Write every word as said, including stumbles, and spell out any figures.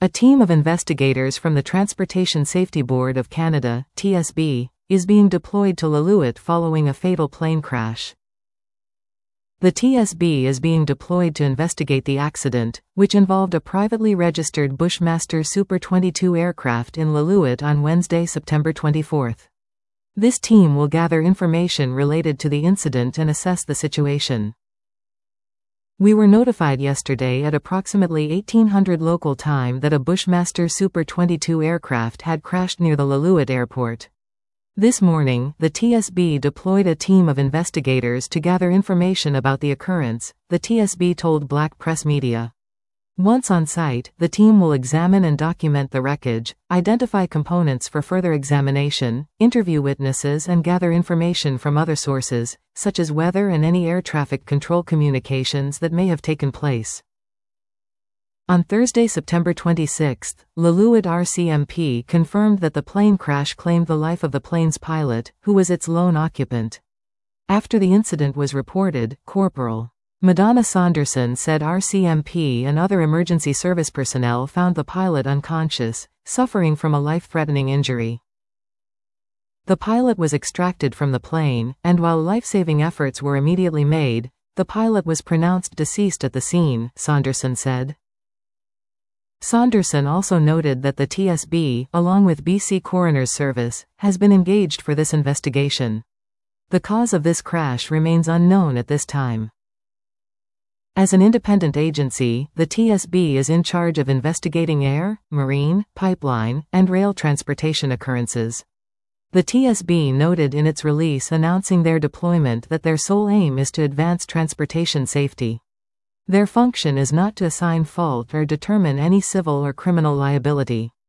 A team of investigators from the Transportation Safety Board of Canada, T S B, is being deployed to Lillooet following a fatal plane crash. The T S B is being deployed to investigate the accident, which involved a privately registered Bushmaster Super twenty-two aircraft in Lillooet on Wednesday, September twenty-fourth. This team will gather information related to the incident and assess the situation. We were notified yesterday at approximately eighteen hundred local time that a Bushmaster Super twenty-two aircraft had crashed near the Lillooet airport. This morning, the T S B deployed a team of investigators to gather information about the occurrence, the T S B told Black Press Media. Once on site, the team will examine and document the wreckage, identify components for further examination, interview witnesses and gather information from other sources, such as weather and any air traffic control communications that may have taken place. On Thursday, September twenty-sixth, Lillooet R C M P confirmed that the plane crash claimed the life of the plane's pilot, who was its lone occupant. After the incident was reported, Corporal Madonna Saunderson said R C M P and other emergency service personnel found the pilot unconscious, suffering from a life-threatening injury. The pilot was extracted from the plane, and while life-saving efforts were immediately made, the pilot was pronounced deceased at the scene, Saunderson said. Saunderson also noted that the T S B, along with B C Coroner's Service, has been engaged for this investigation. The cause of this crash remains unknown at this time. As an independent agency, the T S B is in charge of investigating air, marine, pipeline, and rail transportation occurrences. The T S B noted in its release announcing their deployment that their sole aim is to advance transportation safety. Their function is not to assign fault or determine any civil or criminal liability.